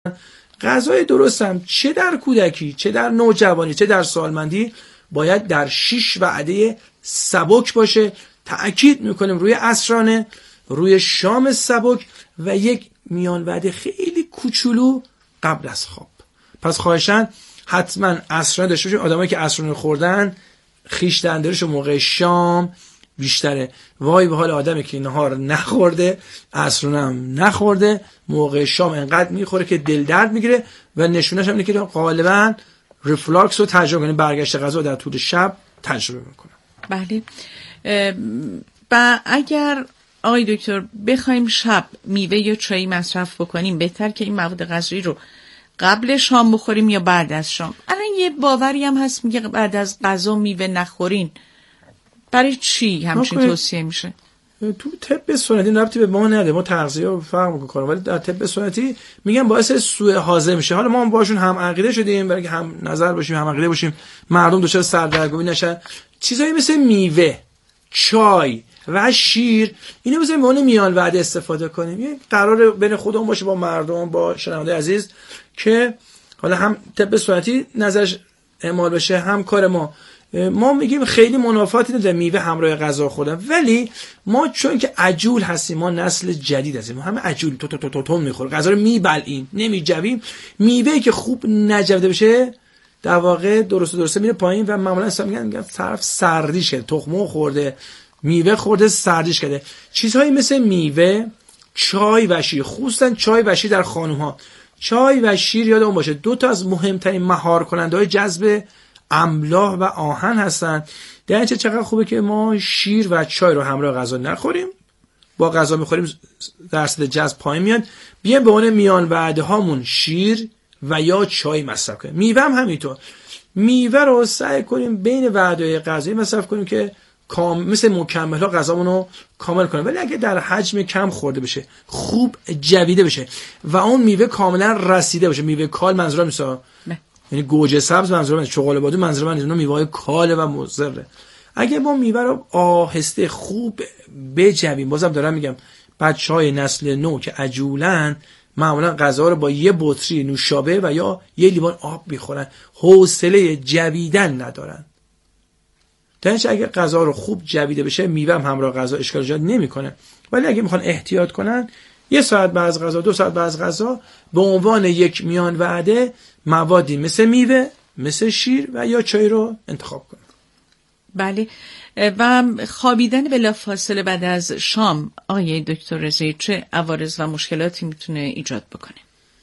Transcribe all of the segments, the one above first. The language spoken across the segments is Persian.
غذای درستم چه در کودکی، چه در نوجوانی، چه در سالمندی باید در 6 وعده سبک باشه. تأکید میکنیم روی عصرانه، روی شام سبک و یک میان وعده خیلی کوچولو قبل از خواب. پس خواهشاً حتما عصرانه داشته باشیم. آدمایی که عصرانه خوردن خیش دندرش موقع شام بیشتره. وای به حال آدمی که نهار نخورده، عصرانه هم نخورده، موقع شام انقدر میخوره که دل درد میگیره و نشونش هم اینه که غالبا ریفلاکس رو تجربه کنه، برگشت غذا در طول شب تجربه میکنه. بله. و اگر آقای دکتر بخوایم شب میوه یا چای مصرف بکنیم، بهتر که این مواد غذایی رو قبل شام بخوریم یا بعد از شام؟ الان یه باوری هم هست میگه بعد از غذا میوه نخورین. برای چی همچین توصیه میشه؟ تو طب سنتی ربطی به ما نداره، ما تغذیه رو فرق میکنیم، ولی در طب سنتی میگن باعث سوء هاضمه میشه. حالا ما باشون هم عقیده شدیم، برای که هم نظر باشیم، هم عقیده باشیم، مردم دچار سردرگمی نشن. چیزایی مثل میوه، چای و شیر، اینو بذاریم به عنوان میان وعده استفاده کنیم. یه قرار بین خودمون باشه با مردم، با شنونده عزیز، که حالا هم طب سنتی نظرش اعمال بشه، هم کار ما میگیم خیلی منافاتی نداره میوه همراه غذا خوردن، ولی ما چون که عجول هستیم، ما نسل جدید هستیم، همه عجول تو میخوره، غذا رو میبلعیم، نمیجویم. میوه‌ای که خوب نجویده بشه در واقع درسته میره پایین و معمولا اصلا میگن طرف سردیش کرده، تخمو خورده، میوه خورده، سردیش کرده. چیزهایی مثل میوه، چای و شیر، خصوصا چای و شیر در خانوم‌ها. چای و شیر یادمون باشه دو تا از مهمترین مهار کننده‌های جذب املاح و آهن هستن. در این چقدر خوبه که ما شیر و چای رو همراه غذا نخوریم. با غذا میخوریم درصد جذب پایین میاد. بیایم به اون میان وعده هامون شیر و یا چای مصرف کنیم. میوه هم همینطور. میوه رو سعی کنیم بین وعده غذایی مصرف کنیم که مثل مکمل‌ها غذامون رو کامل کنیم، ولی اگه در حجم کم خورده بشه، خوب جویده بشه و اون میوه کاملا رسیده باشه. میوه کال منظورم نیست، یعنی گوجه سبز منظورم نیست، چغال بادو منظورم نیست، اینا میوه‌های کاله و مضره. اگه ما میوه رو آهسته خوب بجویم، بازم دارم میگم بچهای نسل نو که عجولن معمولا غذا رو با یه بطری نوشابه و یا یه لیوان آب میخورن، حوصله جویدن ندارن. درنچه اگه غذا رو خوب جویده بشه، میوه هم همراه غذا اشکال ایجاد نمیکنه. ولی اگه میخوان احتیاط کنن، 1 ساعت بعد از غذا، 2 ساعت بعد از غذا به عنوان یک میان وعده موادی مثل میوه، مثل شیر و یا چای رو انتخاب کنن. بله. و خوابیدن بلافاصله بعد از شام آقای دکتر رضایی چه عوارض و مشکلاتی میتونه ایجاد بکنه؟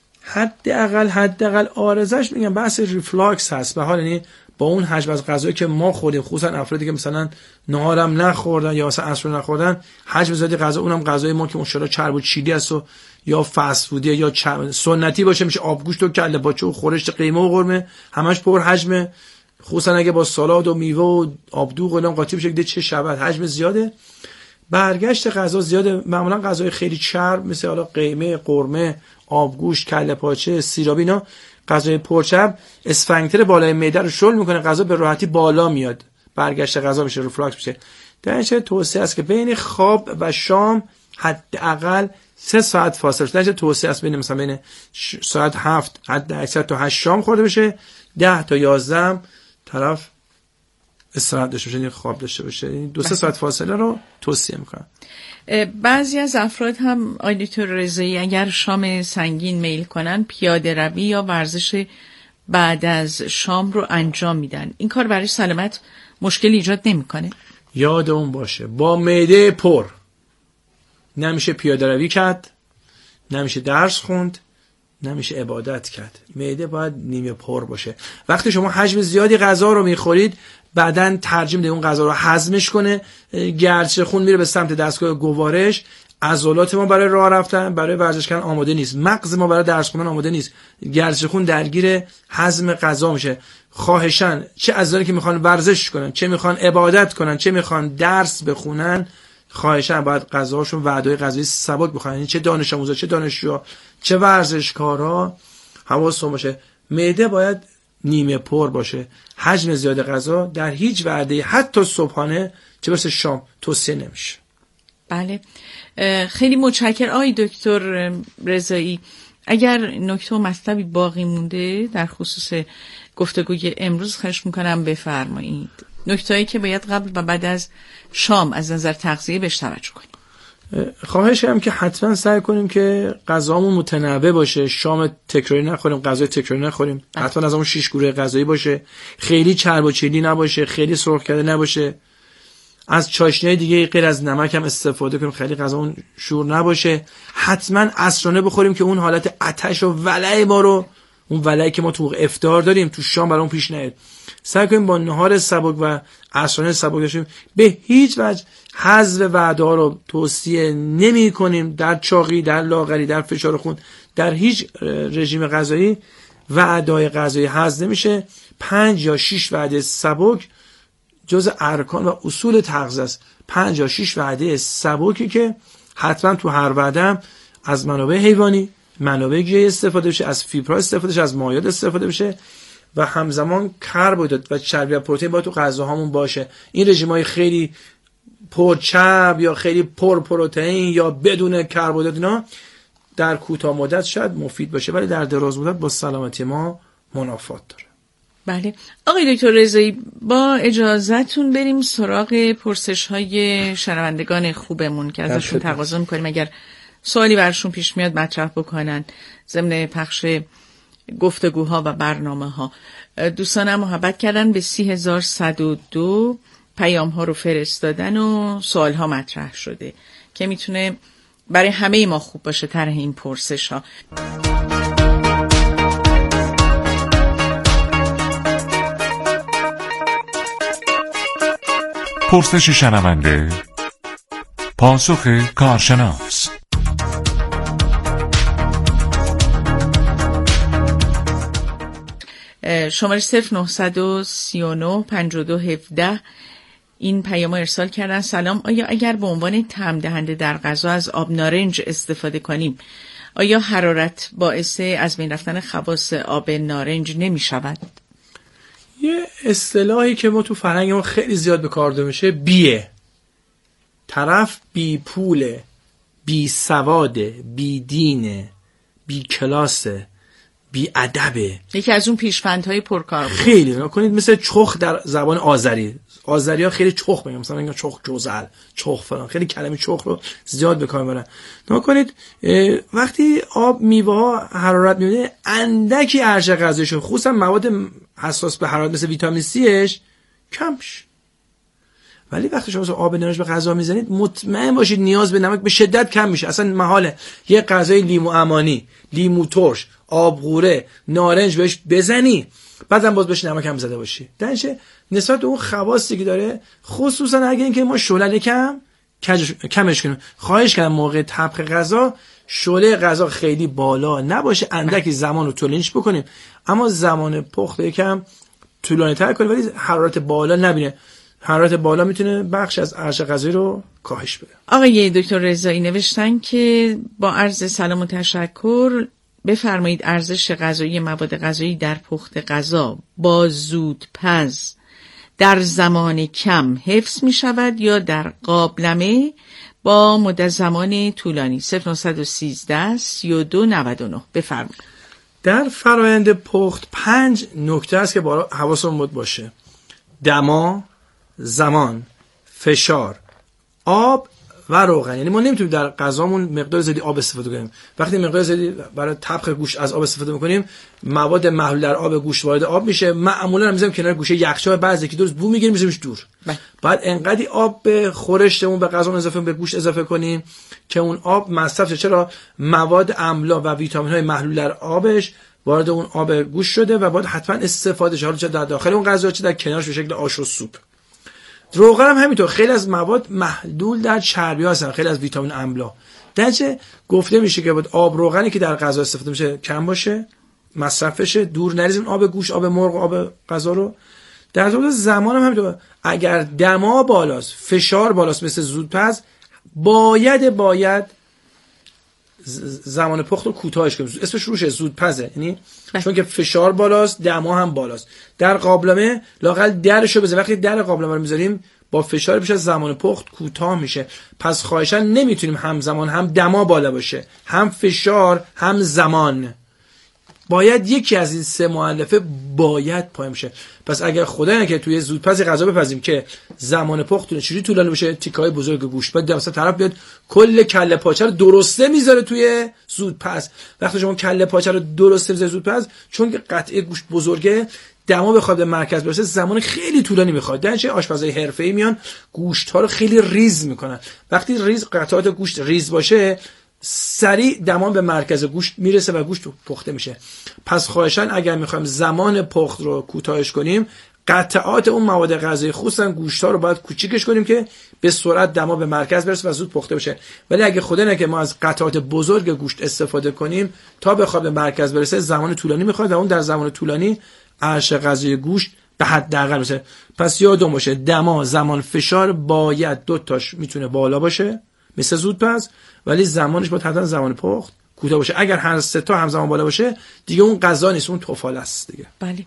حداقل عارضش میگم بحث ریفلاکس هست. به حال یعنی با اون حجم از غذایی که ما خوردیم، خصوصا افرادی که مثلا نهارم نخوردن یا مثلا عصر نخوردن، حجم زیادی غذا، اونم غذای ما که مشکل چرب و چیلی است و یا فست فودی یا سنتی باشه، میشه آبگوشت و کله پاچه و خورشت قیمه و قرمه، همش پر حجمه، خصوصا اگه با سالاد و میوه و آبدوغ و اینا قاطی بشه دیگه چه شبت، حجم زیاده، برگشت غذا زیاده. معمولا غذای خیلی چرب مثل حالا قیمه، قرمه، آبگوشت، کله پاچه، سیرابی، اینا غذای پرچرب اسفنکتر بالای معده رو شل میکنه، غذا به راحتی بالا میاد، برگشت غذا میشه، ریفلاکس میشه. در این توصیه است که بین خواب و شام حداقل 3 ساعت فاصله باشه. در توصیه است بین مثلا بین ساعت 7 حد اکثر تا 8 شام خورده بشه، 10 تا 11 طرف استراحت داشته باشه، خواب داشته باشه. 2-3 ساعت فاصله رو توصیه میکنم. بعضی از افراد هم آقای دکتر رضایی اگر شام سنگین میل کنن، پیاده روی یا ورزش بعد از شام رو انجام میدن. این کار برای سلامت مشکل ایجاد نمیکنه؟ یاد اون باشه با معده پر نمیشه پیاده روی کرد، نمیشه درس خوند، نمیشه عبادت کرد. معده باید نیمه پر باشه. وقتی شما حجم زیادی غذا رو میخورید، بدن ترجیح میده اون غذا رو هضمش کنه، گردش خون میره به سمت دستگاه گوارش، عضلات ما برای راه رفتن، برای ورزش کردن آماده نیست، مغز ما برای درس خوندن آماده نیست، گردش خون درگیر هضم غذا میشه. خواهشاً چه عزیزانی که میخوان ورزش کنن، چه میخوان عبادت کنن، چه میخوان درس بخونن، خواهشاً باید غذاشون وعده غذایی سبک بخورن. یعنی چه دانش آموزا، چه دانشجوها، چه ورزشکارا، حواستون باشه معده باید نیمه پر باشه. حجم زیاد غذا در هیچ وعده، حتی صبحانه چه برسه شام، توصیه نمیشه. بله. خیلی متشکرم آقای دکتر رضایی. اگر نکته و مطلبی باقی مونده در خصوص گفتگوی امروز خواهش میکنم بفرمایید. نکته‌ای که باید قبل و بعد از شام از نظر تغذیه بهش توجه کنیم. خواهش هم که حتما سعی کنیم که غذامون متنوع باشه، شام تکراری نخوریم، غذای تکراری نخوریم، حتما از اون 6 گروه غذایی باشه، خیلی چرب و چیلی نباشه، خیلی سرخ کرده نباشه، از چاشنی‌های دیگه غیر از نمک هم استفاده کنیم، خیلی غذامون شور نباشه، حتما عصرانه بخوریم که اون حالت آتش و ولع ما رو، اون ولعی که ما تو افطار داریم تو شام برامون پیش نیاد. سعی کنیم با نهار سبک و عصرانه سبک باشیم. به هیچ وجه حذف وعده‌ها رو توصیه نمی کنیم. در چاقی، در لاغری، در فشار خون، در هیچ رژیم غذایی وعده‌های غذایی حذف نمیشه. 5 یا 6 وعده سبک جز ارکان و اصول تغذیه است. 5 یا 6 وعده سبکی که حتما تو هر وعده هم از منابع حیوانی، منابع گیاهی استفاده بشه، از فیبرها استفاده بشه، از مایعات استفاده بشه و همزمان کربوهیدرات و چربی و پروتئین باید تو غذاهامون باشه. این رژیم‌های خیلی پرچرب یا خیلی پر پروتئین یا بدون کربوهیدرات اینا در کوتاه مدت شاید مفید باشه ولی در دراز مدت با سلامتی ما منافات داره. بله آقای دکتر رضایی، با اجازهتون بریم سراغ پرسش‌های شنوندگان خوبمون که ازشون تقاضا می‌کنیم اگر سوالی برشون پیش میاد مطرح بکنن ضمن پخش گفتگوها و برنامه‌ها. دوستان هم محبت کردن به 3102 پیام ها رو فرستادن و سوال ها مطرح شده که میتونه برای همه ما خوب باشه طرح این پرسش ها. پرسش شنونده، پاسخ کارشناس. شماره 0939 5217 این پیام ارسال کردن. سلام، آیا اگر به عنوان طعم دهنده در غذا از آب نارنج استفاده کنیم آیا حرارت باعث از بین رفتن خواص آب نارنج نمی شود؟ یه اصطلاحی که ما تو فرهنگ ما خیلی زیاد به کار برده میشه بیه. طرف بی پوله، بی سواده، بی دینه، بی کلاسه، بی ادبه. یکی از اون پیشفندهای پرکار بود. خیلی نکنید مثل چخ در زبان آذری‌ها خیلی چخ میگن، مثلا میگن چخ جوزل، چخ فلان، خیلی کلمه چخ رو زیاد به کار میبرن. نکنید وقتی آب میوه ها حرارت میبینه اندکی ارجح غذاییشون خصوصا مواد حساس به حرارت مثل ویتامین سیش کم میشه. ولی وقتی شما آب نارنج به غذا میزنید مطمئن باشید نیاز به نمک به شدت کم میشه. اصلا محاله یه غذای لیمو امانی، لیمو ترش، آبغوره، نارنج بهش بزنی بعدم باز بهش نمک هم زده باشی. درنچه نسبت به اون خواصی که داره، خصوصا اگه اینکه ما شعله کمش کنیم. خواهش کنم موقع طبخ غذا شعله غذا خیلی بالا نباشه، اندکی زمان رو طولانیش بکنیم، اما زمان پخت یکم طولانی‌تر کنیم ولی حرارت بالا نبینه. حرارت بالا میتونه بخش از ارزش غذایی رو کاهش بده. آقای دکتر رضایی نوشتن که با عرض سلام و تشکر بفرمایید ارزش غذایی مواد غذایی در پخت غذا با زودپز در زمان کم حفظ می شود یا در قابلمه با مدت زمان طولانی؟ 0913 3299 بفرمایید. در فرآیند پخت 5 نکته است که باید حواسمون باشه: دما، زمان، فشار، آب و روغن. یعنی ما نمیتونیم در غذامون مقدار زیادی آب استفاده کنیم. وقتی مقدار زیادی برای طبخ گوشت از آب استفاده میکنیم، مواد محلول در آب گوشت وارد آب میشه، معمولا میذاریم کنار گوشه یخچال، بعد یکی دو روز بو میگیریم میذاریمش دور. بعد انقدی آب به خورشتمون به غذا اضافه به گوشت اضافه کنیم که اون آب مصرف شه. چرا؟ مواد املا و ویتامین های محلول در آبش وارد اون آب گوشت شده و باید حتما استفاده شه، حالا چه در داخل اون غذا چه در کنارش به شکل آش و سوپ. روغن هم همینطور، خیلی از مواد محلول در چربی هستن، خیلی از ویتامین املا. درنچه گفته میشه که باید آب روغنی که در غذا استفاده میشه کم باشه، مصرفشه، دور نریزیم آب گوشت، آب مرغ، آب غذا رو. در طول زمان هم همینطور، اگر دما بالاست، فشار بالاست مثل زودپز، باید زمان پخت رو کوتاهش کنیم. اسمش روشه زودپزه، یعنی چون که فشار بالاست دما هم بالاست. در قابلمه لااقل درشو بزنیم. وقتی در قابلمه رو میذاریم با فشار بیش از زمان پخت کوتاه میشه. پس خواهشاً نمیتونیم همزمان هم دما بالا باشه، هم فشار، هم زمان. باید یکی از این سه مؤلفه باید پایین شه. پس اگر خدایی نکنه توی زودپز غذا بپزیم که زمان پختونه چجوری طولانی بشه، تیکای بزرگ گوشت بعد مثلا طرف بیاد کل کله پاچه رو درسته میذاره توی زودپز. وقتی شما کله پاچه رو درسته میذاری زودپز، چون که قطعه گوشت بزرگه، دما بخواد به مرکز برسه زمان خیلی طولانی میخواد. در نتیجه آشپزای حرفه‌ای میان گوشت ها رو خیلی ریز میکنن. وقتی قطعات گوشت ریز باشه، سریع دما به مرکز گوشت میرسه و گوشت پخته میشه. پس خواهشاً اگر میخوایم زمان پخت رو کوتاهش کنیم، قطعات اون مواد غذایی خصوصا گوشت ها رو باید کوچیکش کنیم که به سرعت دما به مرکز برسه و زود پخته بشه. ولی اگه خدا نکنه ما از قطعات بزرگ گوشت استفاده کنیم تا بخواد به مرکز برسه، زمان طولانی میخواد و اون در زمان طولانی ارش غذایی گوشت به حداقل باشه. پس یادتون باشه دما، زمان، فشار باید دو تاش میتونه بالا باشه مثل زودپز، ولی زمانش باید حتما زمان پخت کوتاه باشه. اگر هر سه تا همزمان بالا باشه دیگه اون غذا نیست، اون توفاله است دیگه. بله.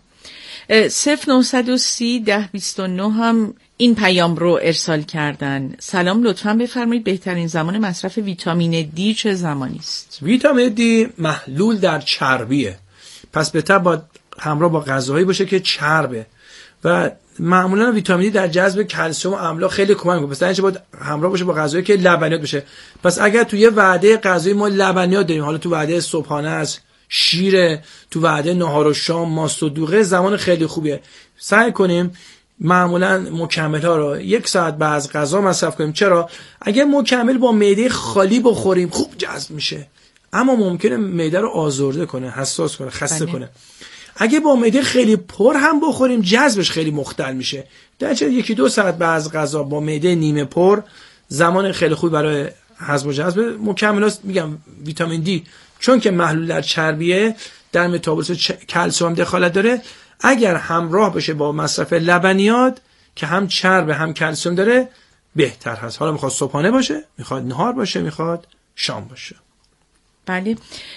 0930 1029 هم این پیام رو ارسال کردن. سلام، لطفاً بفرمایید بهترین زمان مصرف ویتامین دی چه زمانی است؟ ویتامین دی محلول در چربیه، پس بهتر باید همراه با غذاهایی باشه که چربه و معمولا ویتامین دی در جذب کلسیم و املاح خیلی کمک میکنه. پس در نتیجه باید همراه باشه با غذایی که لبنیات باشه. پس اگر توی وعده غذایی ما لبنیات داریم، حالا تو وعده صبحانه است، شیر، تو وعده نهار و شام ماست و دوغه، زمان خیلی خوبیه. سعی کنیم معمولا مکمل ها رو 1 ساعت بعد از غذا مصرف کنیم. چرا؟ اگه مکمل با معده خالی بخوریم خوب جذب میشه، اما ممکنه معده رو آزرده کنه، حساس کنه، خسته کنه. اگه با معده خیلی پر هم بخوریم جذبش خیلی مختل میشه. در چه 1-2 ساعت بعد از غذا با معده نیمه پر زمان خیلی خوبی برای هضم و جذب مکملات. میگم ویتامین دی چون که محلول در چربیه، در متابولیسم کلسیم دخالت داره، اگر همراه بشه با مصرف لبنیات که هم چرب هم کلسیم داره بهتر هست. حالا میخواد صبحانه باشه، میخواد نهار باشه، میخواد شام باشه. بله.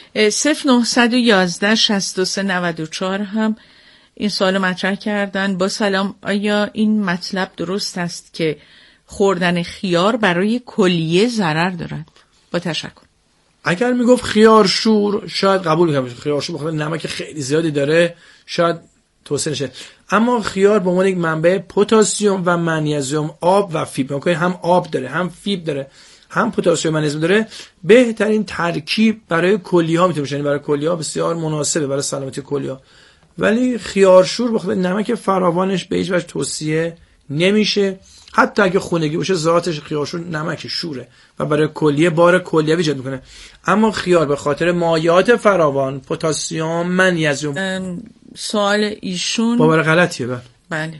0911 63 94 هم این سوال مطرح کردن. با سلام، آیا این مطلب درست است که خوردن خیار برای کلیه ضرر دارد؟ با تشکر. اگر میگفت خیارشور شاید قبول میکنم، خیارشور بخاطر نمک خیلی زیادی داره شاید توصیه نشه، اما خیار به عنوان یک منبع پتاسیم و منیزیم، آب و فیبر، هم آب داره، هم فیبر داره، هم پتاسیم و منیزیم داره، بهترین ترکیب برای کلیه ها میتونه باشه. برای کلیه ها بسیار مناسبه برای سلامتی کلیه ها. ولی خیارشور بخاطر نمک فراوانش به هیچ وجه توصیه نمیشه. حتی اگه خونگی باشه ذاتش خیارشور نمک شوره و برای کلیه بار کلیوی ایجاد میکنه. اما خیار به خاطر مایعات فراوان، پتاسیم، منیزیم. سوال ایشون باور غلطیه. بله.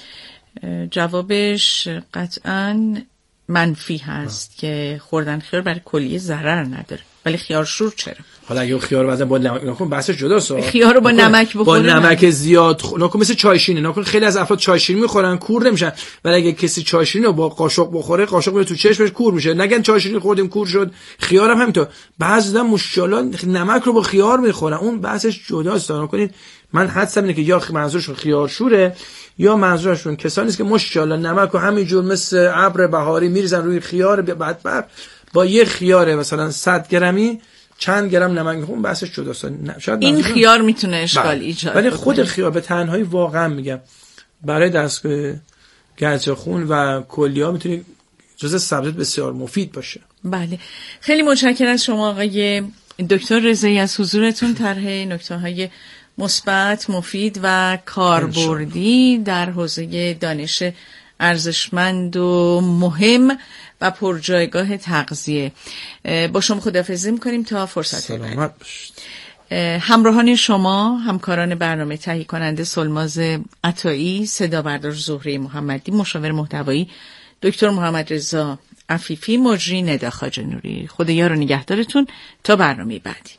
جوابش قطعاً منفی هست که خوردن خیار برای کلیه ضرر نداره، ولی خیارشور چرا؟ حالا اگه خیار رو با نمک نکن بحثش جداست. خیار رو با نمک بخوره، با نمک زیاد نکن، مثل چای شیرینی نکن. خیلی از افراد چای شیرینی میخورن کور نمیشن، ولی اگه کسی چای شیرینی رو با قاشق بخوره، قاشق میره تو چشمش کور میشه. نگن چای شیرینی خوردیم کور شد. خیار هم همینطور. بعضی مشکلات نمک رو با خیار میخورن، اون بحثش جداست. نکنید. من حدسم اینه که یا منظورشون خیارشوره یا منظورشون کسانی است که ماشاءالله نمک رو همینجور مثل ابر بهاری میریزن روی خیار، بعد با یه خیار مثلا 100 گرمی چند گرم نمک میخوام. بحثش جداست. این خیار میتونه اشکال ایجاد کنه، ولی خود خیار به تنهایی واقعا میگم برای دستگاه گرچه خون و کلیه میتونه جزء سبزیجات بسیار مفید باشه. بله، خیلی متشکرم از شما آقای دکتر رضایی از حضورتون. طرح نکته‌های مثبت، مفید و کاربردی در حوزه دانش ارزشمند و مهم و پرجایگاه تغذیه. با شما خداحافظی می‌کنیم تا فرصت بعد. سلامت باشید. همراهان شما، همکاران برنامه، تهیه کننده سلماز عطایی، صدا بردار زهره محمدی، مشاور محتوایی دکتر محمد رضا عفیفی، مجری ندا خواجه نوری. خدا یار و نگهدارتون تا برنامه بعدی.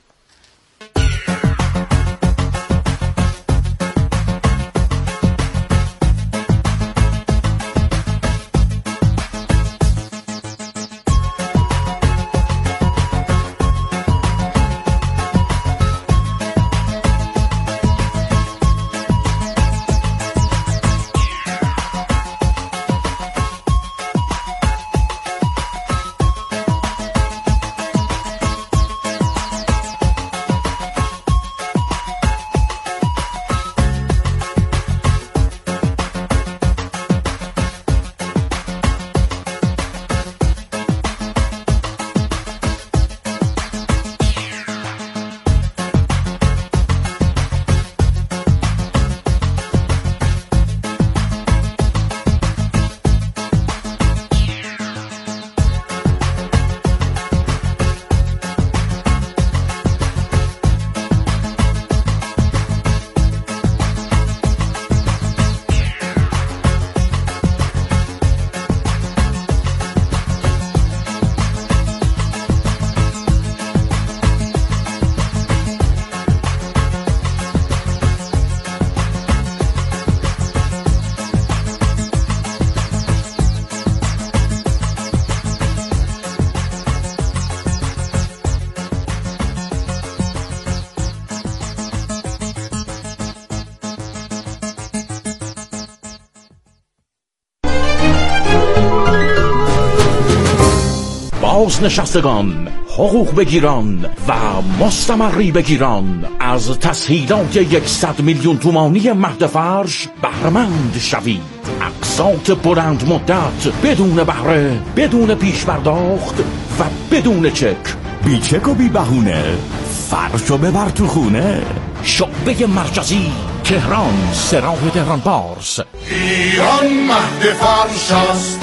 بازنشستگان حقوق بگیران و مستمری بگیران از تسهیلات 100 میلیون تومانی مهد فرش بهره‌مند شوید. اقساط بلند مدت بدون بهره، بدون پیش پرداخت و بدون چک. بی چک و بی بهونه، فرشو ببر تو خونه. شعبه مرکزی تهران، سراح تهران پارس. ایران مهد فرش است.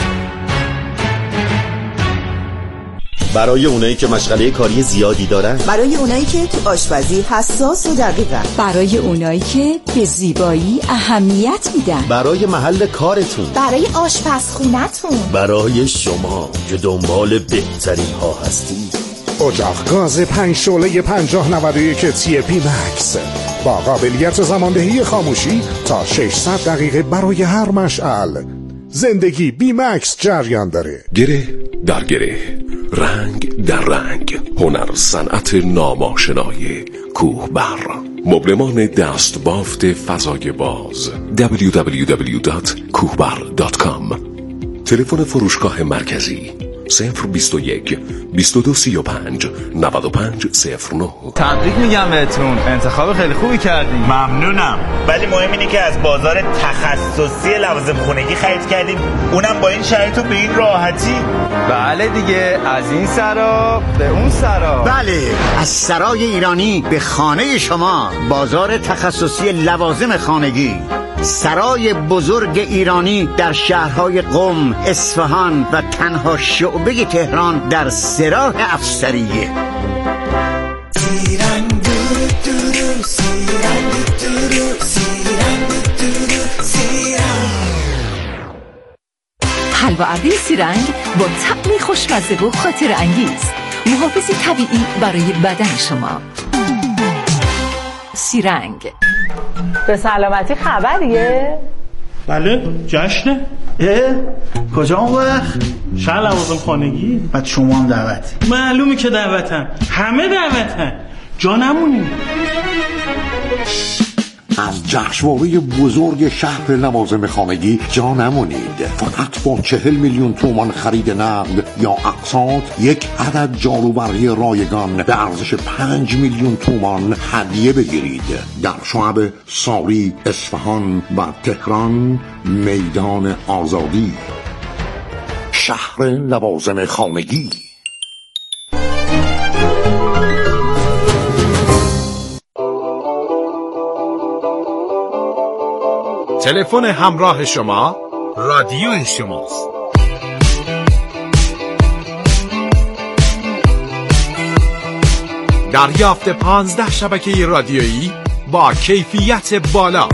برای اونایی که مشغله کاری زیادی دارن، برای اونایی که تو آشپزی حساس و دقیقن، برای اونایی که به زیبایی اهمیت میدن، برای محل کارتون، برای آشپزخونتون، برای شما که دنبال بهترین ها هستید. اجاق گاز 5 شعله 5091 TP Max با قابلیت زماندهی خاموشی تا 600 دقیقه برای هر مشعل. زندگی بی مکس جریان داره. گره در گره، رنگ در رنگ، هنر صنعت ناماشنای کوهبر. مبلمان دست بافت فضای باز www.kuhbar.com. تلفن فروشگاه مرکزی 021 2235 9509. تبریک میگم بهتون، انتخاب خیلی خوبی کردیم. ممنونم، ولی مهم اینه که از بازار تخصصی لوازم خونگی خرید کردیم، اونم با این شرایط و به این راحتی. بله دیگه، از این سرا به اون سرا. بله، از سرای ایرانی به خانه شما، بازار تخصصی لوازم خانگی، سرای بزرگ ایرانی در شهرهای قم، اصفهان و تنها شعبه تهران در سراح افسریه. حلوه‌ابی سیرنگ با طعمی خوشمزه و خاطر انگیز، محافظی طبیعی برای بدن شما. سیرنگ. به سلامتی خبریه؟ بله، جشنه. کجا اون وقت؟ شهر لوازم خانگی. بعد شما هم دعوتی؟ معلومه که دعوتن، همه دعوتن، جا نمونیم. از جشنواره بزرگ شهر لوازم خانگی جا نمونید. فقط با 40 میلیون تومان خرید نقد یا اقساط، یک عدد جاروبرقی رایگان به ارزش 5 میلیون تومان هدیه بگیرید. در شعب ساری، اصفهان و تهران، میدان آزادی. شهر لوازم خانگی. تلفن همراه شما رادیو شماست. دریافت 15 شبکه رادیویی با کیفیت بالا،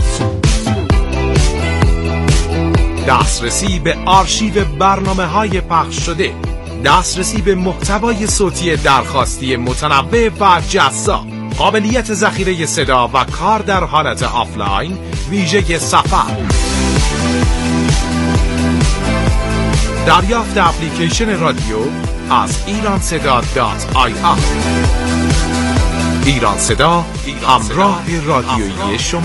دسترسی به آرشیو برنامه‌های پخش شده، دسترسی به محتوای صوتی درخواستی متنوع و جذاب، قابلیت ذخیره صدا و کار در حالت آفلاین ویژه سفر، دریافت اپلیکیشن رادیو از ایرانصدا.ir. ایران صدا، همراه رادیویی شما.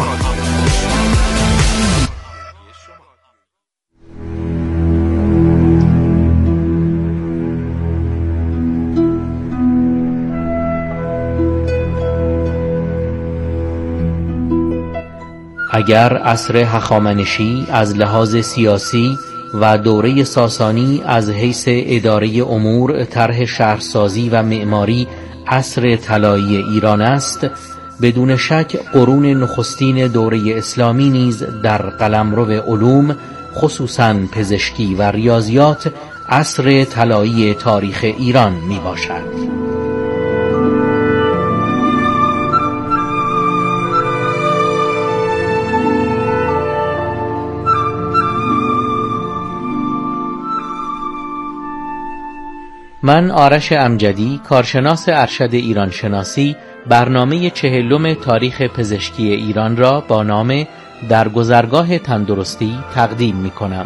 اگر عصر هخامنشی از لحاظ سیاسی و دوره ساسانی از حیث اداره امور، طرح شهرسازی و معماری عصر طلایی ایران است، بدون شک قرون نخستین دوره اسلامی نیز در قلمرو علوم، خصوصاً پزشکی و ریاضیات، عصر طلایی تاریخ ایران می باشد. من آرش امجدی، کارشناس ارشد ایران شناسی، برنامه 40 تاریخ پزشکی ایران را با نام در گذرگاه تندرستی تقدیم می کنم.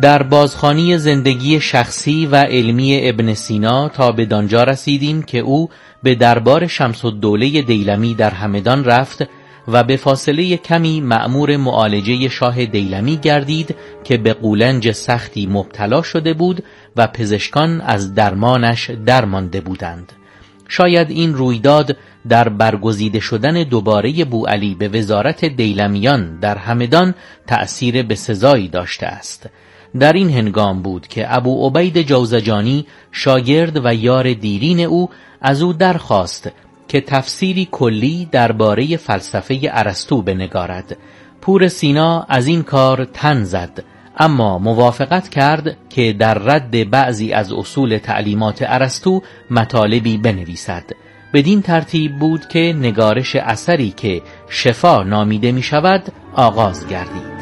در بازخوانی زندگی شخصی و علمی ابن سینا تا بدانجا رسیدیم که او به دربار شمس‌الدوله دیلمی در همدان رفت و به فاصله کمی مأمور معالجه شاه دیلمی گردید که به قولنج سختی مبتلا شده بود و پزشکان از درمانش درمانده بودند. شاید این رویداد در برگزیده شدن دوباره بوعلی به وزارت دیلمیان در همدان تأثیر بسزایی داشته است. در این هنگام بود که ابو عبید جوزجانی شاگرد و یار دیرین او از او درخواست که تفسیری کلی درباره فلسفه ارسطو بنگارد. پور سینا از این کار تن زد، اما موافقت کرد که در رد بعضی از اصول تعلیمات ارسطو مطالبی بنویسد. بدین ترتیب بود که نگارش اثری که شفا نامیده می شود آغاز گردید.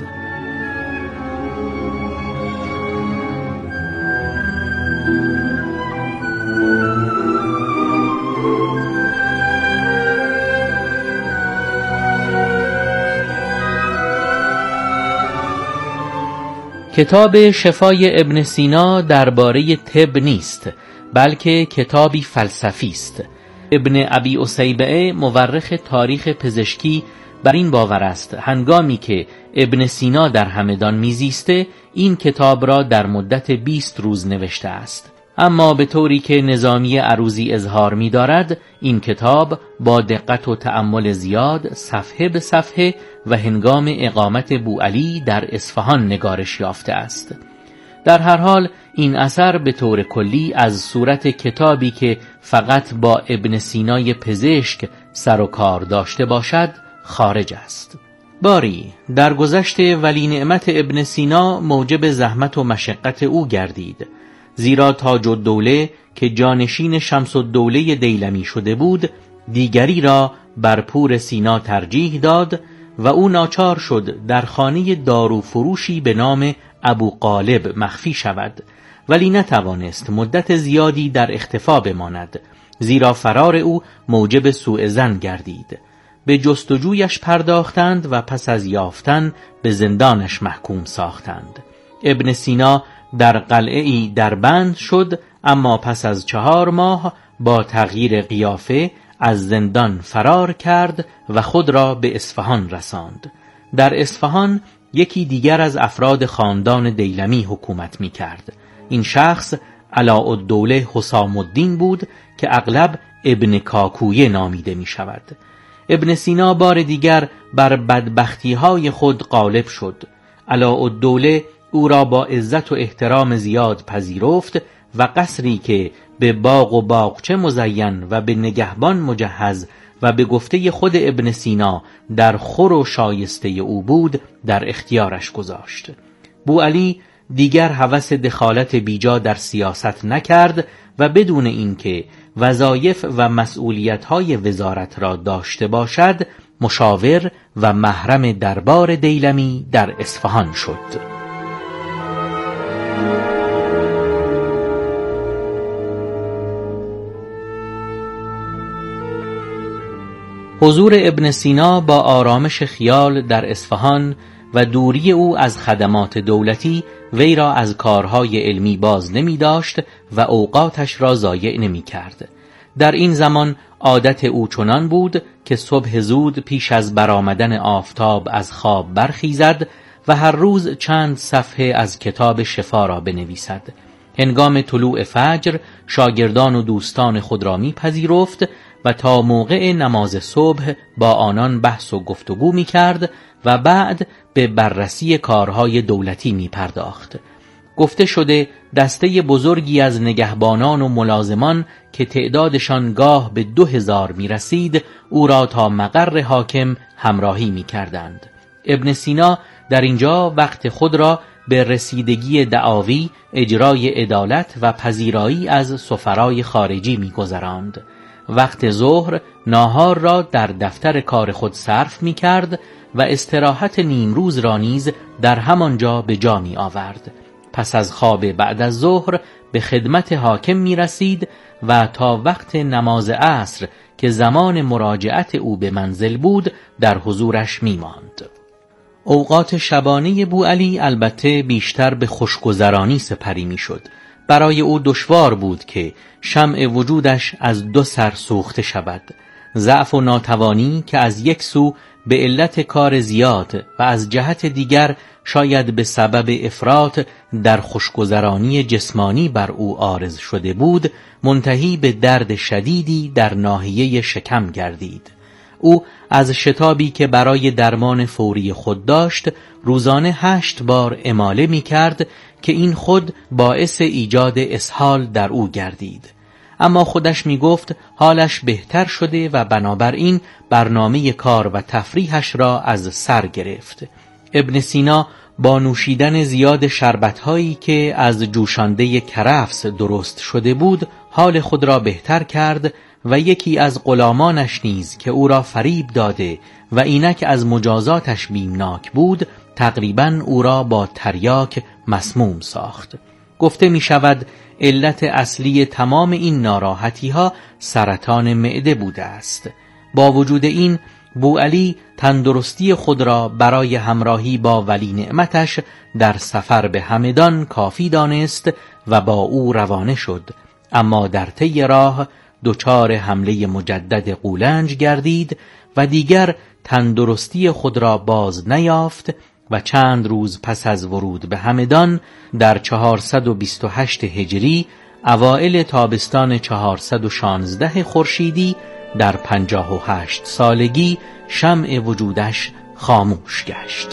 کتاب شفای ابن سینا درباره طب نیست، بلکه کتابی فلسفی است. ابن ابی اسیبعه مورخ تاریخ پزشکی بر این باور است هنگامی که ابن سینا در همدان میزیسته این کتاب را در مدت 20 روز نوشته است. اما به طوری که نظامی عروضی اظهار می دارد این کتاب با دقت و تأمل زیاد صفحه به صفحه و هنگام اقامت بوعلی در اصفهان نگارش یافته است. در هر حال این اثر به طور کلی از صورت کتابی که فقط با ابن سینای پزشک سر و کار داشته باشد خارج است. باری در گذشت ولی نعمت ابن سینا موجب زحمت و مشقت او گردید، زیرا تاج الدوله که جانشین شمس الدوله دیلمی شده بود دیگری را بر پور سینا ترجیح داد و او ناچار شد در خانه داروفروشی به نام ابو قالب مخفی شود، ولی نتوانست مدت زیادی در اختفا بماند، زیرا فرار او موجب سوء ظن گردید. به جستجویش پرداختند و پس از یافتن به زندانش محکوم ساختند. ابن سینا در قلعه‌ای دربند شد، اما پس از 4 ماه با تغییر قیافه از زندان فرار کرد و خود را به اصفهان رساند. در اصفهان یکی دیگر از افراد خاندان دیلمی حکومت می کرد. این شخص علاءالدوله حسام الدین بود که اغلب ابن کاکویه نامیده می شود. ابن سینا بار دیگر بر بدبختی‌های خود غالب شد. علاءالدوله او را با عزت و احترام زیاد پذیرفت و قصری که به باغ و باغچه مزین و به نگهبان مجهز و به گفته خود ابن سینا در خور و شایسته او بود در اختیارش گذاشت. بوعلی دیگر هوس دخالت بیجا در سیاست نکرد و بدون اینکه وظایف و مسئولیت‌های وزارت را داشته باشد مشاور و محرم دربار دیلمی در اصفهان شد. حضور ابن سینا با آرامش خیال در اصفهان و دوری او از خدمات دولتی وی را از کارهای علمی باز نمی داشت و اوقاتش را ضایع نمی کرد. در این زمان عادت او چنان بود که صبح زود پیش از برآمدن آفتاب از خواب برخیزد و هر روز چند صفحه از کتاب شفا را بنویسد. هنگام طلوع فجر شاگردان و دوستان خود را می پذیرفت و تا موقع نماز صبح با آنان بحث و گفتگو می کرد و بعد به بررسی کارهای دولتی می پرداخت. گفته شده دسته بزرگی از نگهبانان و ملازمان که تعدادشان گاه به 2000 می رسید او را تا مقر حاکم همراهی می کردند. ابن سینا در اینجا وقت خود را به رسیدگی دعاوی، اجرای عدالت و پذیرایی از سفرای خارجی می گذراند. وقت ظهر ناهار را در دفتر کار خود صرف می کرد و استراحت نیمروز را نیز در همانجا به جا می آورد. پس از خواب بعد از ظهر به خدمت حاکم می رسید و تا وقت نماز عصر که زمان مراجعت او به منزل بود در حضورش می ماند. اوقات شبانه بوعلی البته بیشتر به خوشگذرانی سپری میشد. برای او دشوار بود که شمع وجودش از دو سر سوخته شود. ضعف و ناتوانی که از یک سو به علت کار زیاد و از جهت دیگر شاید به سبب افراط در خوشگذرانی جسمانی بر او عارض شده بود، منتهی به درد شدیدی در ناحیه شکم گردید. او از شتابی که برای درمان فوری خود داشت روزانه 8 بار اماله می کرد که این خود باعث ایجاد اسهال در او گردید. اما خودش می گفت حالش بهتر شده و بنابراین برنامه کار و تفریحش را از سر گرفت. ابن سینا با نوشیدن زیاد شربت‌هایی که از جوشانده کرفس درست شده بود حال خود را بهتر کرد و یکی از غلامانش نیز که او را فریب داده و اینک از مجازاتش بیمناک بود تقریباً او را با تریاک مسموم ساخت. گفته می شود علت اصلی تمام این ناراحتی ها سرطان معده بوده است. با وجود این بوعلی تندرستی خود را برای همراهی با ولی نعمتش در سفر به همدان کافی دانست و با او روانه شد، اما در طی راه دچار حمله مجدد قولنج گردید و دیگر تندرستی خود را باز نیافت و چند روز پس از ورود به همدان در 428 هجری اوائل تابستان 416 خورشیدی در 58 سالگی شمع وجودش خاموش گشت.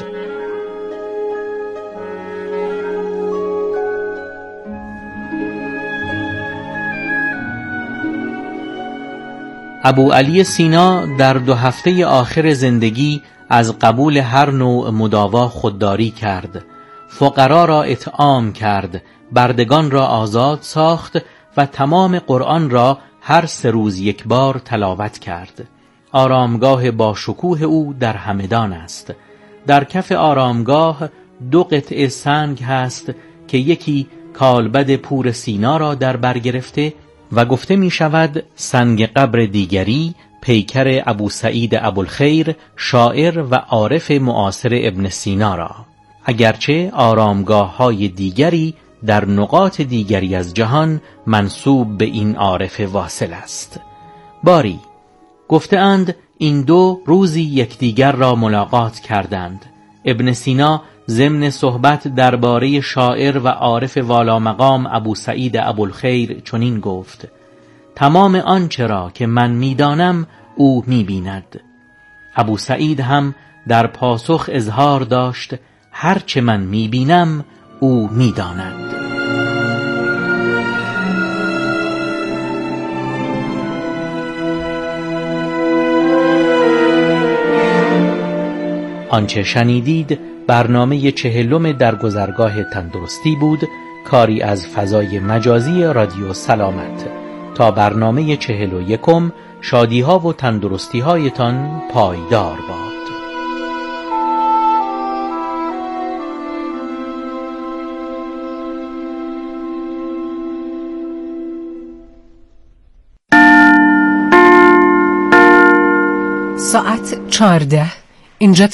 ابوعلی سینا در 2 هفته آخر زندگی از قبول هر نوع مداوا خودداری کرد، فقرا را اطعام کرد، بردگان را آزاد ساخت و تمام قرآن را هر 3 روز یک بار تلاوت کرد. آرامگاه با شکوه او در همدان است. در کف آرامگاه 2 قطعه سنگ هست که یکی کالبد پور سینا را در بر گرفته و گفته می شود سنگ قبر دیگری پیکر ابو سعید ابوالخیر شاعر و عارف معاصر ابن سینا را، اگرچه آرامگاه های دیگری در نقاط دیگری از جهان منسوب به این عارف واصل است. باری گفته اند این 2 روزی یکدیگر را ملاقات کردند. ابن سینا ضمن صحبت درباره شاعر و عارف والا مقام ابو سعید ابوالخیر چنین گفت: تمام آنچه را که من میدانم او میبیند. ابو سعید هم در پاسخ اظهار داشت هرچه من میبینم او میداند. آنچه شنیدید برنامه 40 در گذرگاه تندرستی بود، کاری از فضای مجازی رادیو سلامت. تا برنامه 41 شادی ها و تندرستی هایتان پایدار باد. ساعت 14. اینجا